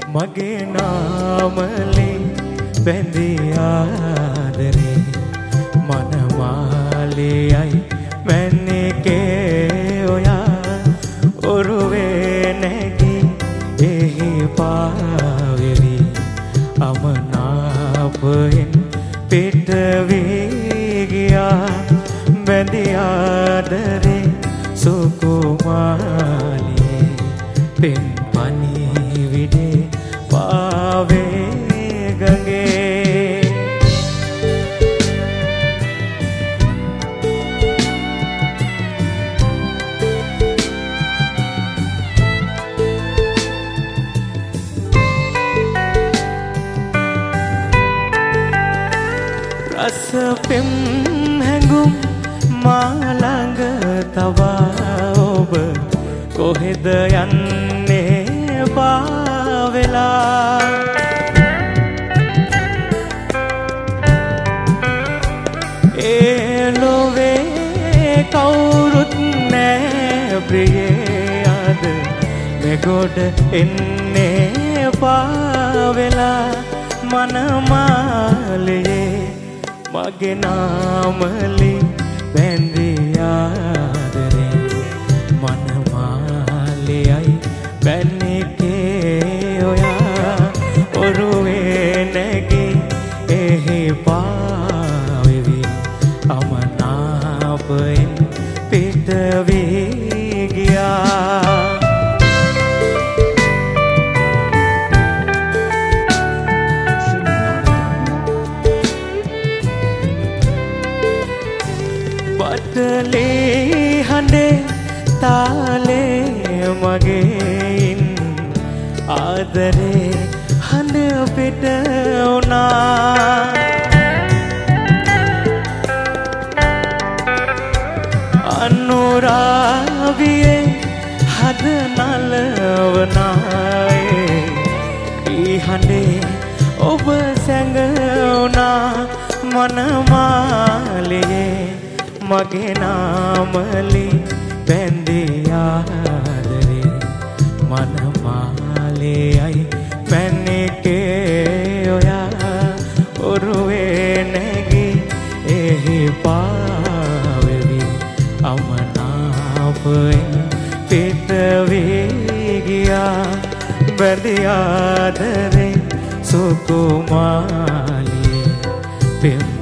මගේ නාමලේ බැඳී ආදරේ මනමාලෙයි මැන්නේකේ ඔයා ඔරුවේ නැගී එහි පාවෙවි අමනාපයෙන් පිට වී ගියා බැඳී ආදරේ සුකුමාලියේ පෙන් පණිවිඩේ පාවේ ගඟේ රස පෙම් හැඟුම් මා ළඟ තවා ඔබ කොහෙද යන්නේ පාවෙලා ඒ ලොවේ කවුරුත් නෑ ප්‍රියේ අද මෙගොඩ එන්නේ පාවෙලා මනමාලයේ මගේ නාමලි බැඳී ආදරේ මනමාලෙයි බැන්නේකේ ඔයා ඔරුවේ නැගී එහි පාවෙවි අමනාපයෙන් පිට වී ගියා බටලේ හඬේ තාලේ මගේයින් ආදරේ හඬ පිට වුණා අනුරාවියේ හද නලවනායේ ඊ හඬේ ඔබ සැඟවුණා මනමාලයේ මගේ නාමලි බැඳී ආදරේ මනමාලෙයි මැන්නේකේ ඔයා ඔරුවේ නැගී එහි පාවෙවි අමනාපයෙන් පිට වී ගියා බැඳී ආදරේ සුකුමාලියේ පෙම්